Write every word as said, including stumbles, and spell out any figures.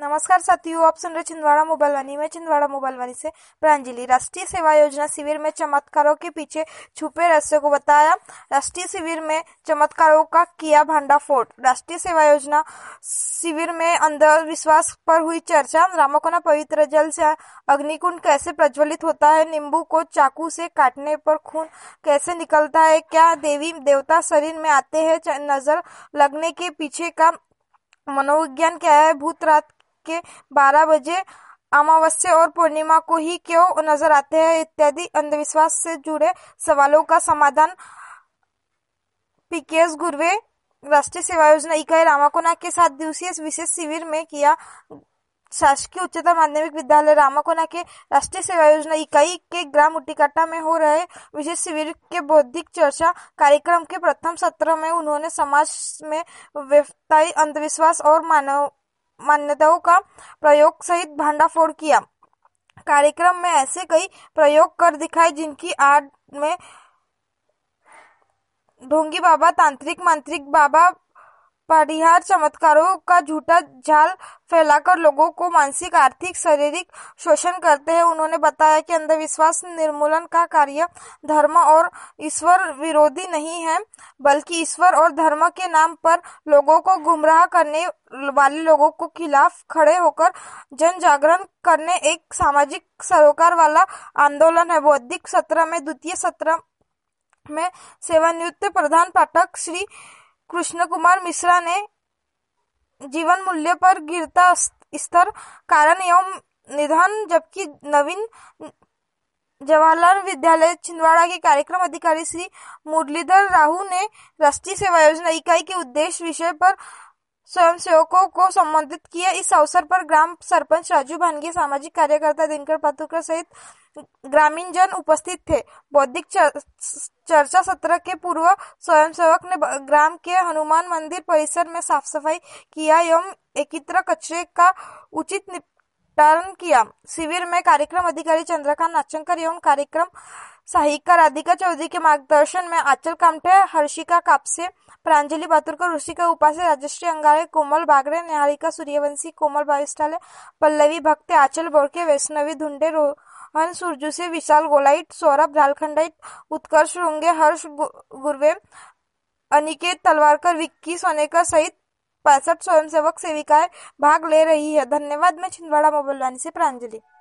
नमस्कार साथियों, आप सुन रहे छिंदवाड़ा मोबाइल वाणी में छिंदवाड़ा मोबाइल वाणी से प्रांजलि। राष्ट्रीय सेवा योजना शिविर में चमत्कारों के पीछे छुपे रहस्य को बताया। राष्ट्रीय शिविर में चमत्कारों का किया भांडाफोड़। राष्ट्रीय सेवा योजना शिविर में अंधविश्वास पर हुई चर्चा। रामकोना पवित्र जल से अग्निकुंड कैसे प्रज्वलित होता है? नींबू को चाकू से काटने पर खून कैसे निकलता है? क्या देवी देवता शरीर में आते हैं? नजर लगने के पीछे का मनोविज्ञान क्या है? भूत रात के बारह बजे अमावस्या और पूर्णिमा को ही क्यों नजर आते हैं? इत्यादि अंधविश्वास से जुड़े सवालों का समाधान पीकेएस गुर्वे राष्ट्रीय सेवा योजना इकाई रामाकोना के सात दिवसीय विशेष शिविर में किया। शासकीय उच्चतर माध्यमिक विद्यालय रामाकोना के राष्ट्रीय सेवा योजना इकाई के ग्राम उटिकाटा में हो रहे विशेष शिविर के बौद्धिक चर्चा कार्यक्रम के प्रथम सत्र में उन्होंने समाज में व्यवसायी अंधविश्वास और मानव मान्यताओं का प्रयोग सहित भांडाफोड़ किया। कार्यक्रम में ऐसे कई प्रयोग कर दिखाए जिनकी आड़ में ढोंगी बाबा, तांत्रिक मांत्रिक बाबा, पढ़ियार चमत्कारों का झूठा जाल फैलाकर लोगों को मानसिक, आर्थिक, शारीरिक शोषण करते हैं। उन्होंने बताया कि अंधविश्वास निर्मूलन का कार्य धर्म और ईश्वर विरोधी नहीं है, बल्कि ईश्वर और धर्म के नाम पर लोगों को गुमराह करने वाले लोगों को खिलाफ खड़े होकर जन जागरण करने एक सामाजिक सरोकार वाला आंदोलन है। बौद्धिक सत्र में द्वितीय सत्र में सेवानिवृत्त प्रधान पाठक श्री कृष्ण कुमार मिश्रा ने जीवन मूल्य पर गिरता स्तर, कारण एवं निधन, जबकि नवीन जवाहरलाल विद्यालय छिंदवाड़ा के कार्यक्रम अधिकारी श्री मुरलीधर राहू ने राष्ट्रीय सेवा योजना इकाई के उद्देश्य विषय पर स्वयंसेवकों को संबोधित किया। इस अवसर पर ग्राम सरपंच राजू भानगे, सामाजिक कार्यकर्ता दिनकर पातुरकर सहित ग्रामीण जन उपस्थित थे। बौद्धिक चर्चा सत्र के पूर्व स्वयंसेवक ने ग्राम के हनुमान मंदिर परिसर में साफ सफाई किया एवं एकत्र कचरे का उचित निपटान किया। शिविर में कार्यक्रम अधिकारी चंद्रकांत नाचंकर एवं कार्यक्रम सहायिका राधिका चौधरी के मार्गदर्शन में आंचल कामठे, हर्षिका कापसे, प्रांजलि पातुरकर, ऋषिका उपासे, राजश्री अंगारे, कोमल बागड़े, निहारिका सूर्यवंशी, कोमल बाविस्टाले, पल्लवी भक्ते, आंचल बोरके, वैष्णवी धुंडे, रोहन सुरजूसे, विशाल गोलाइट, सौरभ झालखंडाइट, उत्कर्ष रुंगे, हर्ष गुर्वे, अनिकेत तलवारकर, विक्की सोनेकर सहित पैंसठ स्वयंसेवक सेविकाएं भाग ले रही है। धन्यवाद। मैं छिंदवाड़ा मोबाइल वाणी से प्रांजलि।